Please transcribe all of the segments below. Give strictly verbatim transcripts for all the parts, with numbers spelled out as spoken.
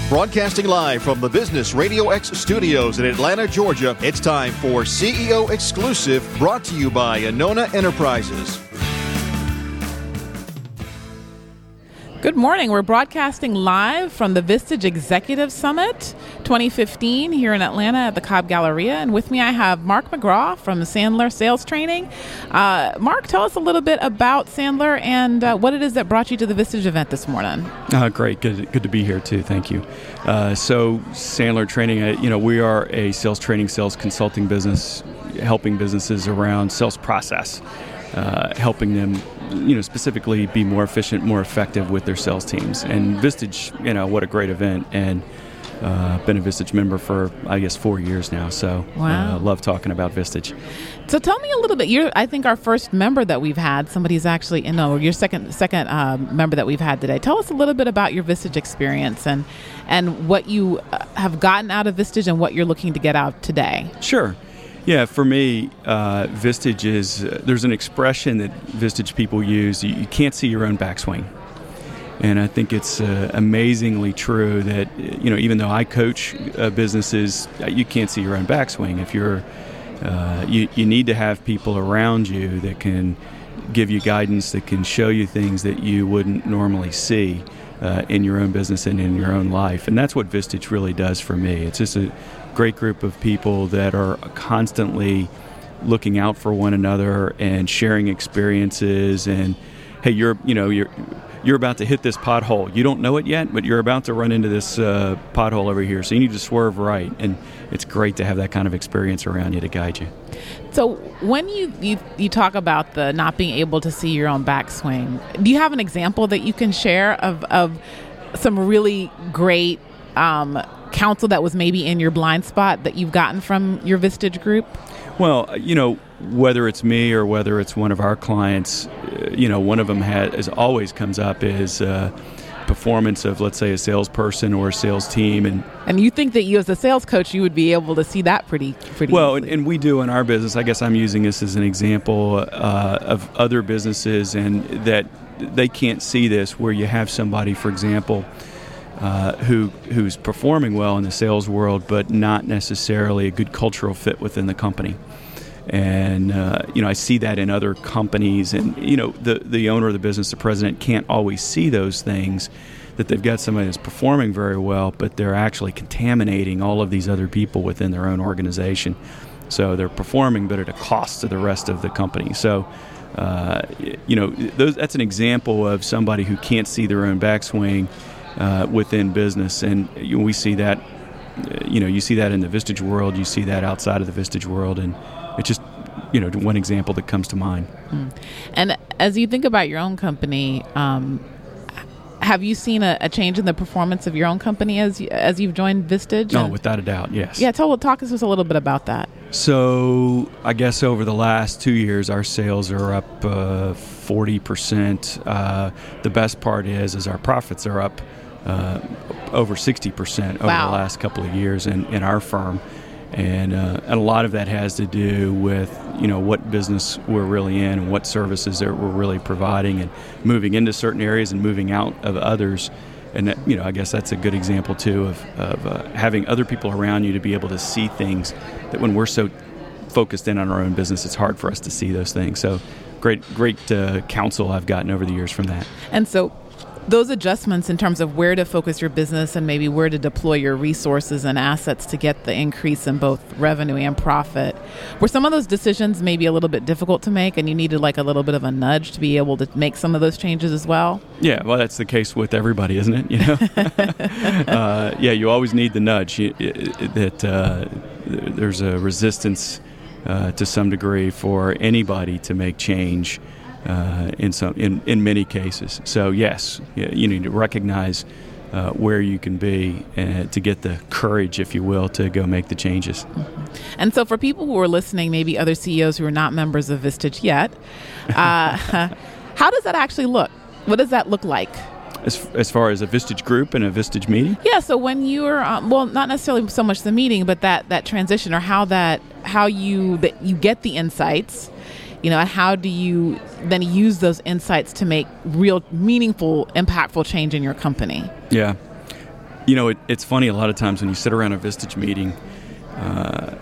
Broadcasting live from the Business Radio X studios in Atlanta, Georgia, it's time for C E O Exclusive, brought to you by Anona Enterprises. Good morning. We're broadcasting live from the Vistage Executive Summit twenty fifteen here in Atlanta at the Cobb Galleria. And with me, I have Mark McGraw from Sandler Sales Training. Uh, Mark, tell us a little bit about Sandler and uh, what it is that brought you to the Vistage event this morning. Uh, great. Good, good to be here, too. Thank you. Uh, so Sandler Training, uh, you know, we are a sales training, sales consulting business, helping businesses around sales process. Uh, helping them, you know, specifically be more efficient, more effective with their sales teams. And Vistage, you know, what a great event. And uh, been a Vistage member for, I guess, four years now. So wow. uh, love talking about Vistage. So tell me a little bit. You're, I think, our first member that we've had. Somebody's actually, you know, your second second uh, member that we've had today. Tell us a little bit about your Vistage experience and and what you have gotten out of Vistage and what you're looking to get out today. Sure. Yeah, for me, uh, Vistage is, uh, there's an expression that Vistage people use, you, you can't see your own backswing. And I think it's uh, amazingly true that, you know, even though I coach uh, businesses, you can't see your own backswing. If you're, uh, you, you need to have people around you that can give you guidance, that can show you things that you wouldn't normally see uh, in your own business and in your own life. And that's what Vistage really does for me. It's just a great group of people that are constantly looking out for one another and sharing experiences. And hey, you're you know you're you're about to hit this pothole. You don't know it yet, but you're about to run into this uh, pothole over here. So you need to swerve right. And it's great to have that kind of experience around you to guide you. So when you, you you talk about the not being able to see your own backswing, do you have an example that you can share of of some really great um, counsel that was maybe in your blind spot that you've gotten from your Vistage group? Well, you know, whether it's me or whether it's one of our clients, uh, you know, one of them has, as always comes up is uh, performance of, let's say, a salesperson or a sales team. And and you think that you as a sales coach, you would be able to see that pretty pretty well, easily. and, and we do in our business. I guess I'm using this as an example uh, of other businesses and that they can't see this, where you have somebody, for example, Uh, who who's performing well in the sales world, but not necessarily a good cultural fit within the company. And uh, you know, I see that in other companies, and you know, the the owner of the business, the president, can't always see those things. That they've got somebody that's performing very well, but they're actually contaminating all of these other people within their own organization. So they're performing, but at a cost to the rest of the company. So. Uh, you know, those, that's an example of somebody who can't see their own backswing Uh, within business, and you know, we see that. Uh, you know, you see that in the Vistage world. You see that outside of the Vistage world, and it's just, you know, one example that comes to mind. Mm. And as you think about your own company, um, have you seen a, a change in the performance of your own company as you, as you've joined Vistage? No, without a doubt, yes. Yeah, tell talk us a little bit about that. So, I guess over the last two years, our sales are up uh, forty percent. Uh, the best part is, is our profits are up. Uh, over sixty percent over wow. the last couple of years in, in our firm. And, uh, and a lot of that has to do with, you know, what business we're really in and what services that we're really providing and moving into certain areas and moving out of others. And, that, you know, I guess that's a good example, too, of, of uh, having other people around you to be able to see things that when we're so focused in on our own business, it's hard for us to see those things. So great, great uh, counsel I've gotten over the years from that. And so those adjustments in terms of where to focus your business and maybe where to deploy your resources and assets to get the increase in both revenue and profit, were some of those decisions maybe a little bit difficult to make and you needed like a little bit of a nudge to be able to make some of those changes as well? Yeah, well, that's the case with everybody, isn't it? You know, uh, yeah, you always need the nudge. You, it, that uh, there's a resistance uh, to some degree for anybody to make change. Uh, in some, in, in many cases. So yes, you need to recognize uh, where you can be uh, to get the courage, if you will, to go make the changes. Mm-hmm. And so for people who are listening, maybe other C E Os who are not members of Vistage yet, uh, how does that actually look? What does that look like? As, as far as a Vistage group and a Vistage meeting? Yeah, so when you're, um, well, not necessarily so much the meeting, but that, that transition or how that, how you, that you get the insights, you know, and how do you then use those insights to make real, meaningful, impactful change in your company? Yeah. You know, it, it's funny, a lot of times when you sit around a Vistage meeting, uh,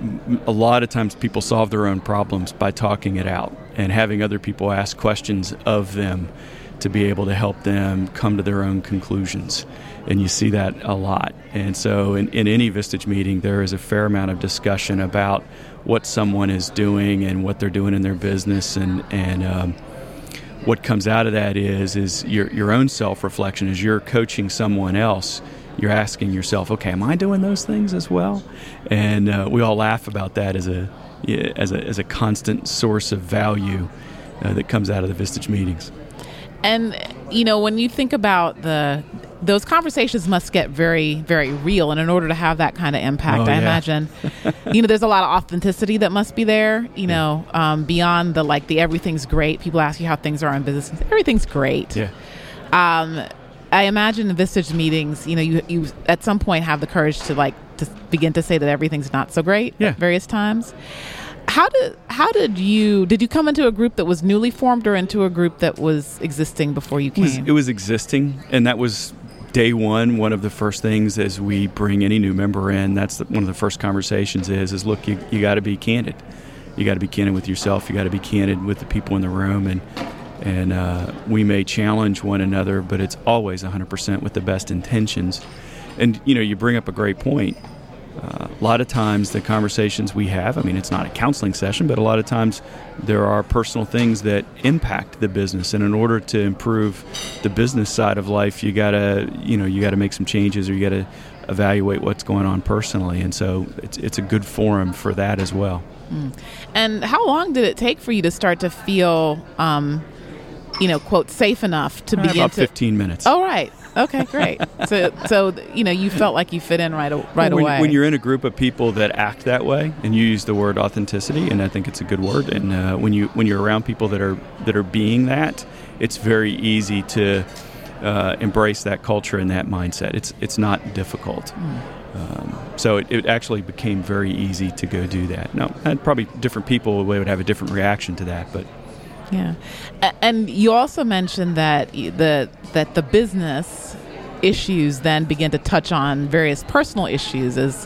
a lot of times people solve their own problems by talking it out and having other people ask questions of them to be able to help them come to their own conclusions. And you see that a lot. And so in, in any Vistage meeting, there is a fair amount of discussion about what someone is doing and what they're doing in their business. And, and um, what comes out of that is, is your, your own self-reflection. As you're coaching someone else, you're asking yourself, okay, am I doing those things as well? And uh, we all laugh about that as a, as a, as a constant source of value uh, that comes out of the Vistage meetings. And, you know, when you think about the, those conversations must get very, very real. And in order to have that kind of impact, oh, I yeah. imagine, you know, there's a lot of authenticity that must be there, you know, um, beyond the, like, the everything's great. People ask you how things are in business. Everything's great. Yeah. Um, I imagine in Vistage meetings, you know, you, you at some point have the courage to, like, to begin to say that everything's not so great yeah. at various times. How did how did you did you come into a group that was newly formed or into a group that was existing before you came? It was, it was existing, and that was day one. One of the first things as we bring any new member in, that's the, one of the first conversations is, is look, you, you got to be candid. You got to be candid with yourself. You got to be candid with the people in the room, and and uh, we may challenge one another, but it's always one hundred percent with the best intentions. And you know, you bring up a great point. Uh, a lot of times the conversations we have, I mean, it's not a counseling session, but a lot of times there are personal things that impact the business. And in order to improve the business side of life, you gotta, you know, you gotta make some changes, or you gotta evaluate what's going on personally. And so it's it's a good forum for that as well. Mm. And how long did it take for you to start to feel, um, you know, quote, safe enough to uh, begin about to? fifteen minutes. Oh, right. Okay, great. so, so you know, you felt like you fit in right, right when, away. When you're in a group of people that act that way, and you use the word authenticity, and I think it's a good word. And uh, when you when you're around people that are that are being that, it's very easy to uh, embrace that culture and that mindset. It's it's not difficult. Mm. Um, so it, it actually became very easy to go do that. Now, and probably different people would have a different reaction to that, but. Yeah, and you also mentioned that the that the business issues then begin to touch on various personal issues as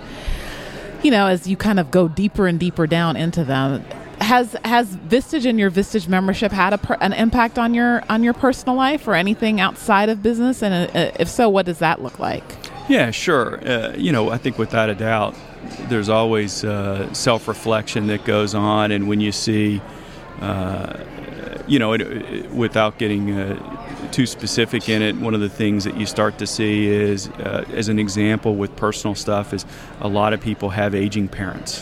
you know as you kind of go deeper and deeper down into them. Has has Vistage and your Vistage membership had a per, an impact on your on your personal life or anything outside of business? And uh, if so, what does that look like? Yeah, sure. Uh, you know, I think without a doubt, there's always uh, self-reflection that goes on, and when you see. Uh, You know, it, it, without getting uh, too specific in it, one of the things that you start to see is, uh, as an example with personal stuff, is a lot of people have aging parents.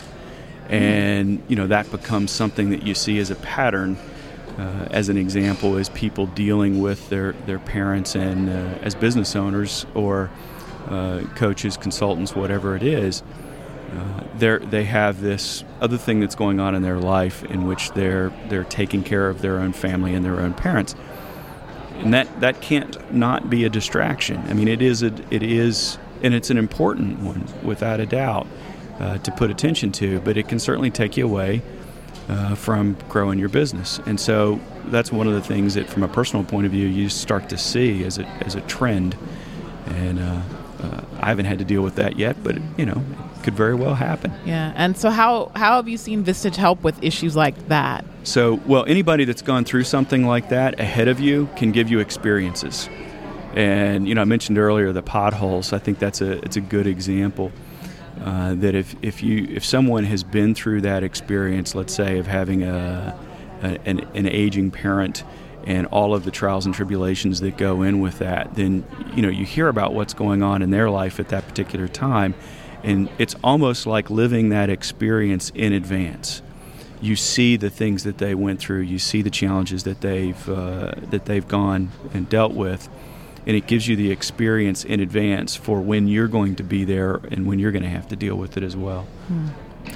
And, you know, that becomes something that you see as a pattern, uh, as an example, is people dealing with their, their parents and uh, as business owners or uh, coaches, consultants, whatever it is. Uh, they they have this other thing that's going on in their life in which they're they're taking care of their own family and their own parents, and that, that can't not be a distraction. I mean, it is a, it is, and it's an important one without a doubt uh, to put attention to. But it can certainly take you away uh, from growing your business, and so that's one of the things that, from a personal point of view, you start to see as a as a trend. And uh, uh, I haven't had to deal with that yet, but you know. Could very well happen. Yeah, and so how how have you seen Vistage help with issues like that? So, well, anybody that's gone through something like that ahead of you can give you experiences. And, you know, I mentioned earlier the potholes. I think that's a it's a good example uh, that if, if you if someone has been through that experience, let's say, of having a, a an, an aging parent and all of the trials and tribulations that go in with that, then, you know, you hear about what's going on in their life at that particular time. And it's almost like living that experience in advance. You see the things that they went through. You see the challenges that they've uh, that they've gone and dealt with, and it gives you the experience in advance for when you're going to be there and when you're going to have to deal with it as well. Hmm.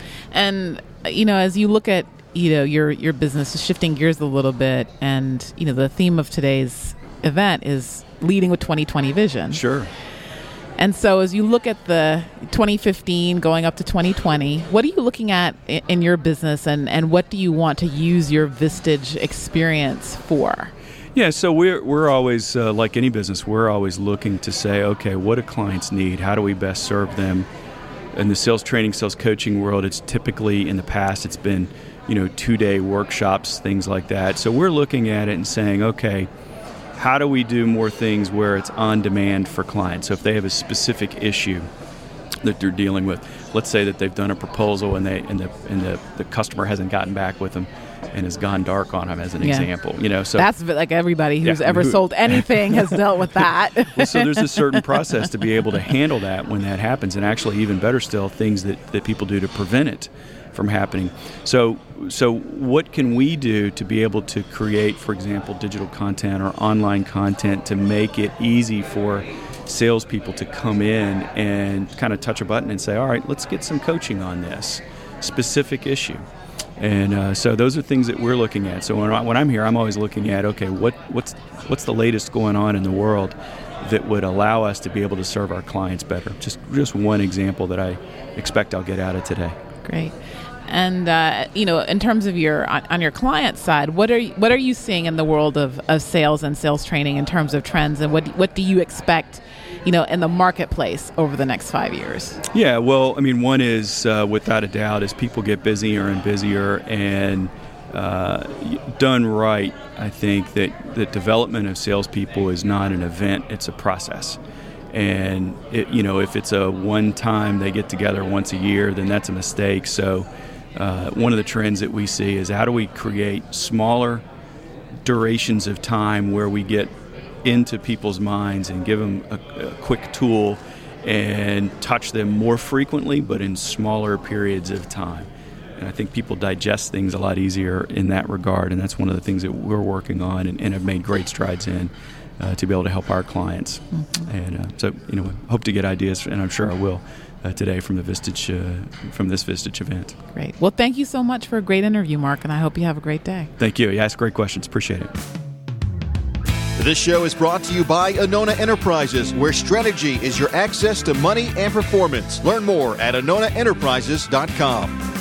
And you know, as you look at you know your your business, shifting gears a little bit, and you know the theme of today's event is leading with twenty twenty vision. Sure. And so as you look at the twenty fifteen going up to twenty twenty, what are you looking at in your business, and, and what do you want to use your Vistage experience for? Yeah, so we're we're always, uh, like any business, we're always looking to say, okay, what do clients need? How do we best serve them? In the sales training, sales coaching world, it's typically, in the past, it's been, you know, two-day workshops, things like that. So we're looking at it and saying, okay, how do we do more things where it's on demand for clients? So if they have a specific issue that they're dealing with, let's say that they've done a proposal and they and the and the, the customer hasn't gotten back with them and has gone dark on them, as an yeah. example. You know, so that's like everybody who's yeah, ever who, sold anything has dealt with that. Well, so there's a certain process to be able to handle that when that happens, and actually, even better still, things that, that people do to prevent it from happening. So, so what can we do to be able to create, for example, digital content or online content to make it easy for salespeople to come in and kind of touch a button and say, all right, let's get some coaching on this specific issue. And uh, so those are things that we're looking at. So when, I, when I'm here, I'm always looking at, okay, what, what's what's the latest going on in the world that would allow us to be able to serve our clients better? Just just one example that I expect I'll get out of today. Great. And uh, you know, in terms of your on, on your client side, what are what are you seeing in the world of, of sales and sales training in terms of trends, and what what do you expect, you know, in the marketplace over the next five years? Yeah, well, I mean, one is uh, without a doubt, as people get busier and busier, and uh, done right, I think that the development of salespeople is not an event; it's a process. And it, you know, if it's a one time they get together once a year, then that's a mistake. So. Uh, one of the trends that we see is how do we create smaller durations of time where we get into people's minds and give them a, a quick tool and touch them more frequently, but in smaller periods of time. And I think people digest things a lot easier in that regard, and that's one of the things that we're working on and, and have made great strides in uh, to be able to help our clients. Mm-hmm. And uh, so, you know, hope to get ideas, and I'm sure I will. Uh, today from the Vistage, uh, from this Vistage event. Great. Well, thank you so much for a great interview, Mark, and I hope you have a great day. Thank you. You asked great questions. Appreciate it. This show is brought to you by Anona Enterprises, where strategy is your access to money and performance. Learn more at anona enterprises dot com.